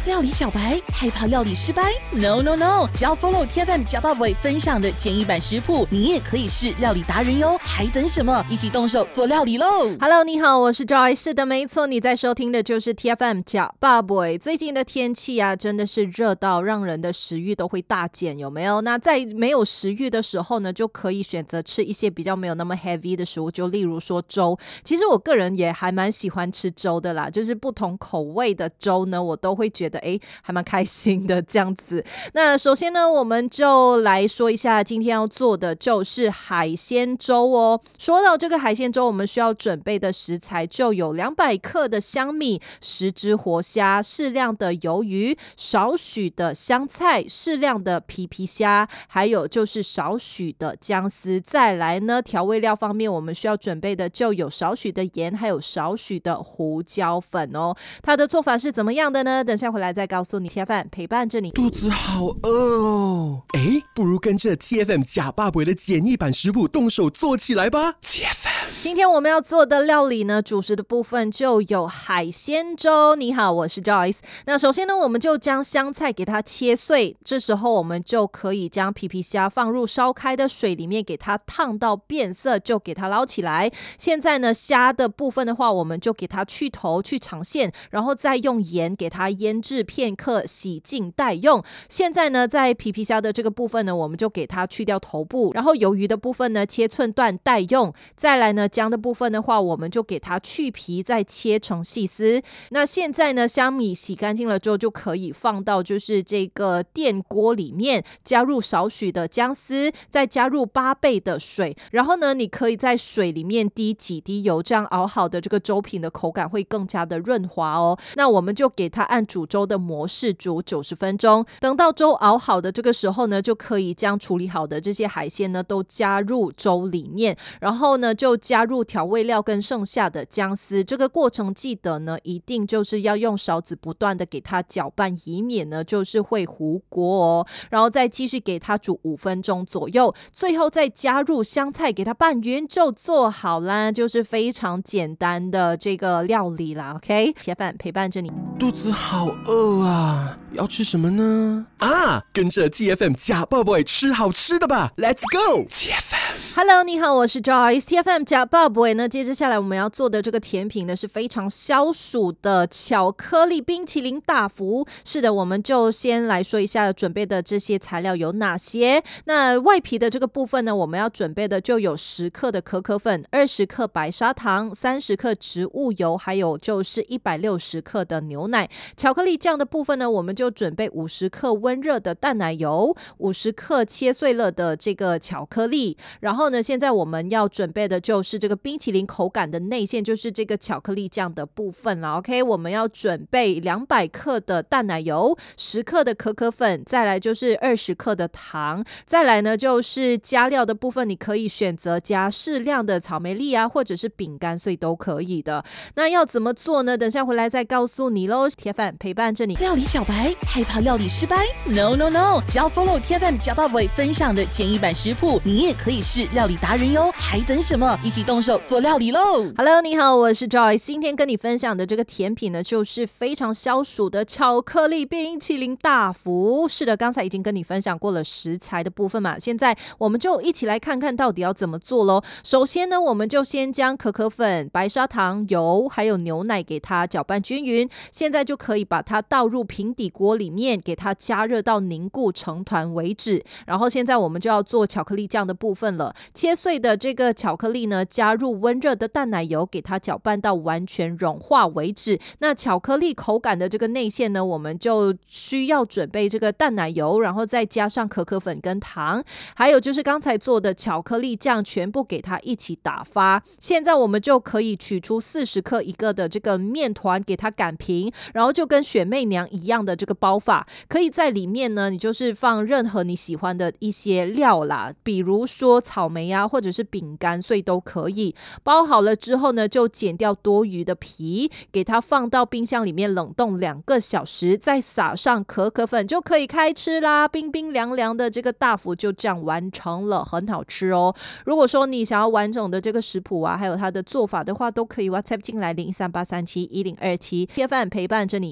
料理小白害怕料理失败 ？No No No！ 只要 follow TFM 假爸爸分享的简易版食谱，你也可以是料理达人哟！还等什么？一起动手做料理喽 ！Hello， 你好，我是 Joy。是的，没错，你在收听的就是 TFM 假爸爸。最近的天气啊，真的是热到让人的食欲都会大减，有没有？那在没有食欲的时候呢，就可以选择吃一些比较没有那么 heavy 的食物，就例如说粥。其实我个人也还蛮喜欢吃粥的啦，就是不同口味的粥呢，我都会觉得还蛮开心的这样子。那首先呢，我们就来说一下今天要做的就是海鲜粥哦。说到这个海鲜粥，我们需要准备的食材就有200克的香米、10只活虾、适量的鱿鱼、少许的香菜、适量的皮皮虾，还有就是少许的姜丝。再来呢，调味料方面我们需要准备的就有少许的盐，还有少许的胡椒粉哦。它的做法是怎么样的呢？等下回来再告诉你。TFM 陪伴着你。 肚子好饿哦，不如跟着 TFM 假爸爸的简易版食谱动手做起来吧。TFM 今天我们要做的料理呢，主食的部分就有海鲜粥。你好，我是 Joyce。那首先呢，我们就将香菜给它切碎，这时候我们就可以将皮皮虾放入烧开的水里面，给它烫到变色，就给它捞起来。现在呢，虾的部分的话，我们就给它去头、去长线，然后再用盐给它腌制片刻，洗净待用。现在呢，在皮皮虾的这个部分呢，我们就给它去掉头部，然后鱿鱼的部分呢，切寸段待用。再来呢，姜的部分的话，我们就给它去皮，再切成细丝。那现在呢，香米洗干净了之后，就可以放到就是这个电锅里面，加入少许的姜丝，再加入8倍的水，然后呢，你可以在水里面滴几滴油，这样熬好的这个粥品的口感会更加的润滑哦。那我们就给它按煮粥的模式煮90分钟，等到粥熬好的这个时候呢，就可以将处理好的这些海鲜呢都加入粥里面，然后呢就加入调味料跟剩下的姜丝。这个过程记得呢，一定就是要用勺子不断的给它搅拌，以免呢就是会糊锅哦。然后再继续给它煮5分钟左右，最后再加入香菜给它拌匀，就做好啦，就是非常简单的这个料理啦。OK， TFM 陪伴着你。 肚子好饿啊，要吃什么呢？跟着 TFM 假爸爸吃好吃的吧 ，Let's go TFM。 Hello， 你好，我是 Joyce。TFM 假爸爸呢，接着下来我们要做的这个甜品呢是非常消暑的巧克力冰淇淋大福。是的，我们就先来说一下准备的这些材料有哪些。那外皮的这个部分呢，我们要准备的就有10克的可可粉、20克白砂糖、30克植物油，还有就是160克的牛奶。巧克力酱的部分呢，我们就准备50克温热的淡奶油、50克切碎了的这个巧克力。然后呢，现在我们要准备的就是这个冰淇淋口感的内馅，就是这个巧克力酱的部分了。OK， 我们要准备200克的淡奶油、10克的可可粉，再来就是20克的糖，再来呢就是加料的部分，你可以选择加适量的草莓粒啊，或者是饼干碎都可以的。那要怎么做呢？等下回来再告诉你喽。TFM 陪伴着你。 料理小白害怕料理失败 ？No No No！ 只要 follow TFM 假爸爸分享的简易版食谱，你也可以是料理达人哟！还等什么？一起动手做料理喽 ！Hello， 你好，我是 Joyce。今天跟你分享的这个甜品呢，就是非常消暑的巧克力冰淇淋大福。是的，刚才已经跟你分享过了食材的部分嘛，现在我们就一起来看看到底要怎么做咯。首先呢，我们就先将可可粉、白砂糖、油还有牛奶给它搅拌均匀。现在就可以把它倒入平底锅里面，给它加热到凝固成团为止。然后现在我们就要做巧克力酱的部分了。切碎的这个巧克力呢，加入温热的淡奶油，给它搅拌到完全融化为止。那巧克力口感的这个内馅呢，我们就需要准备这个淡奶油，然后再加上可可粉跟糖，还有就是刚才做的巧克力酱，全部给它一起打发。现在我们就可以取出40克一个的这个面团，给它擀平，然后就跟雪媚娘一样的这个包法，可以在里面呢，你就是放任何你喜欢的一些料啦，比如说草莓啊，或者是饼干碎都可以。包好了之后呢，就剪掉多余的皮，给它放到冰箱里面冷冻2个小时，再撒上可可粉，就可以开吃啦。冰冰凉凉的这个大福就这样完成了，很好吃哦。如果说你想要完整的这个食谱啊，还有它的做法的话，都可以 WhatsApp 进来0383711027，TFM 陪伴着你。